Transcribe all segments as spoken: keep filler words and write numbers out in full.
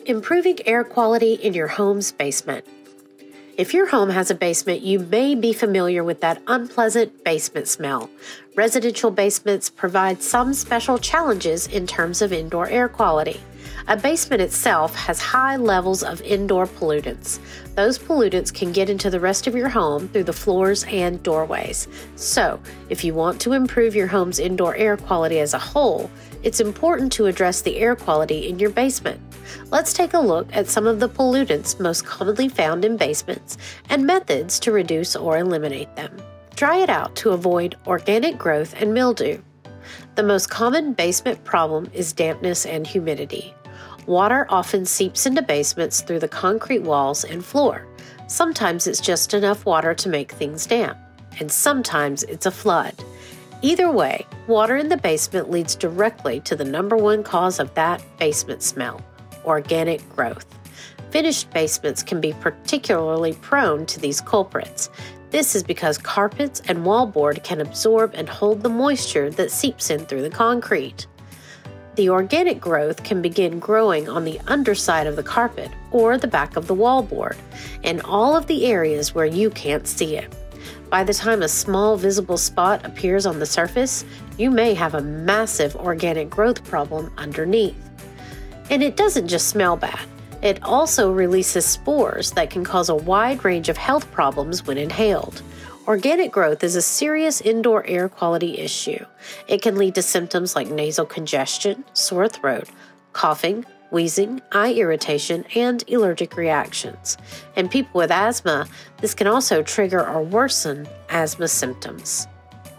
Improving air quality in your home's basement. If your home has a basement, you may be familiar with that unpleasant basement smell. Residential basements provide some special challenges in terms of indoor air quality. A basement itself has high levels of indoor pollutants. Those pollutants can get into the rest of your home through the floors and doorways. So, if you want to improve your home's indoor air quality as a whole, it's important to address the air quality in your basement. Let's take a look at some of the pollutants most commonly found in basements and methods to reduce or eliminate them. Try it out to avoid organic growth and mildew. The most common basement problem is dampness and humidity. Water often seeps into basements through the concrete walls and floor. Sometimes it's just enough water to make things damp, and sometimes it's a flood. Either way, water in the basement leads directly to the number one cause of that basement smell: organic growth. Finished basements can be particularly prone to these culprits. This is because carpets and wallboard can absorb and hold the moisture that seeps in through the concrete. The organic growth can begin growing on the underside of the carpet or the back of the wallboard, in all of the areas where you can't see it. By the time a small visible spot appears on the surface, you may have a massive organic growth problem underneath. And it doesn't just smell bad. It also releases spores that can cause a wide range of health problems when inhaled. Organic growth is a serious indoor air quality issue. It can lead to symptoms like nasal congestion, sore throat, coughing, wheezing, eye irritation, and allergic reactions. In people with asthma, this can also trigger or worsen asthma symptoms.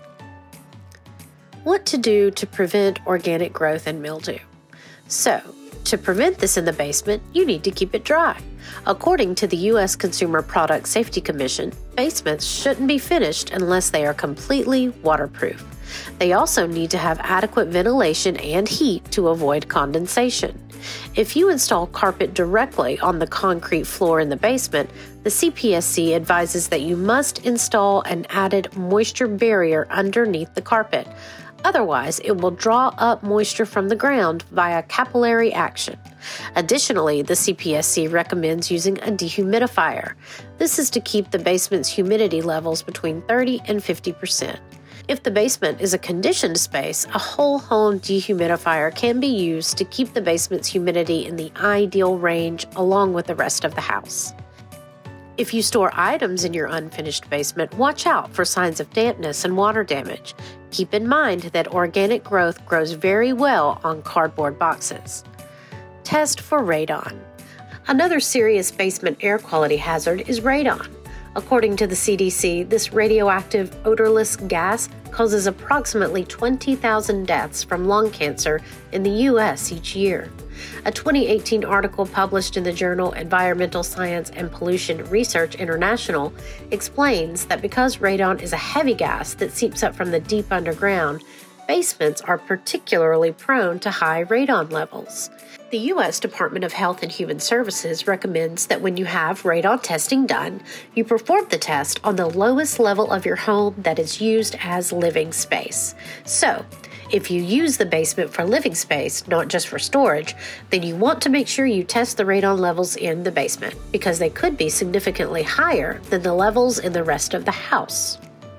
What to do to prevent organic growth and mildew? So, to prevent this in the basement, you need to keep it dry. According to the U S Consumer Product Safety Commission, basements shouldn't be finished unless they are completely waterproof. They also need to have adequate ventilation and heat to avoid condensation. If you install carpet directly on the concrete floor in the basement, the C P S C advises that you must install an added moisture barrier underneath the carpet. Otherwise, it will draw up moisture from the ground via capillary action. Additionally, the C P S C recommends using a dehumidifier. This is to keep the basement's humidity levels between thirty and fifty percent. If the basement is a conditioned space, a whole home dehumidifier can be used to keep the basement's humidity in the ideal range along with the rest of the house. If you store items in your unfinished basement, watch out for signs of dampness and water damage. Keep in mind that organic growth grows very well on cardboard boxes. Test for radon. Another serious basement air quality hazard is radon. According to the C D C, this radioactive, odorless gas causes approximately twenty thousand deaths from lung cancer in the U S each year. A twenty eighteen article published in the journal Environmental Science and Pollution Research International explains that because radon is a heavy gas that seeps up from the deep underground, basements are particularly prone to high radon levels. The U S Department of Health and Human Services recommends that when you have radon testing done, you perform the test on the lowest level of your home that is used as living space. So, if you use the basement for living space, not just for storage, then you want to make sure you test the radon levels in the basement, because they could be significantly higher than the levels in the rest of the house.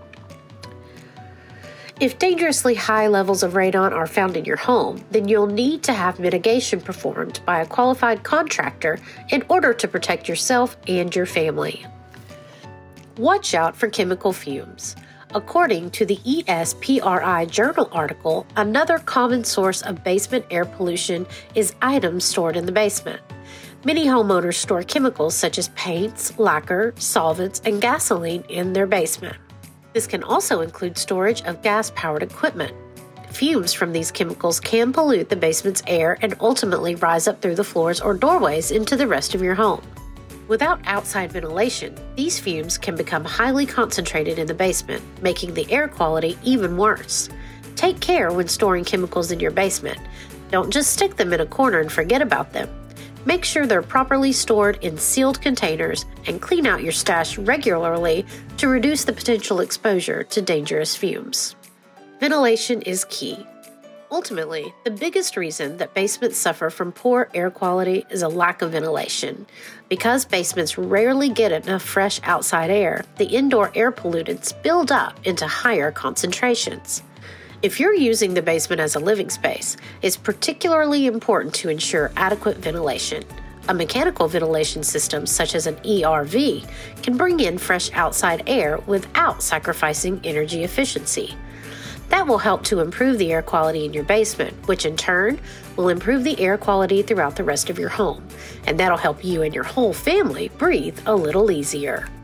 If dangerously high levels of radon are found in your home, then you'll need to have mitigation performed by a qualified contractor in order to protect yourself and your family. Watch out for chemical fumes. According to the E S P R I journal article, another common source of basement air pollution is items stored in the basement. Many homeowners store chemicals such as paints, lacquer, solvents, and gasoline in their basement. This can also include storage of gas-powered equipment. Fumes from these chemicals can pollute the basement's air and ultimately rise up through the floors or doorways into the rest of your home. Without outside ventilation, these fumes can become highly concentrated in the basement, making the air quality even worse. Take care when storing chemicals in your basement. Don't just stick them in a corner and forget about them. Make sure they're properly stored in sealed containers and clean out your stash regularly to reduce the potential exposure to dangerous fumes. Ventilation is key. Ultimately, the biggest reason that basements suffer from poor air quality is a lack of ventilation. Because basements rarely get enough fresh outside air, the indoor air pollutants build up into higher concentrations. If you're using the basement as a living space, it's particularly important to ensure adequate ventilation. A mechanical ventilation system, such as an E R V, can bring in fresh outside air without sacrificing energy efficiency. That will help to improve the air quality in your basement, which in turn will improve the air quality throughout the rest of your home. And that'll help you and your whole family breathe a little easier.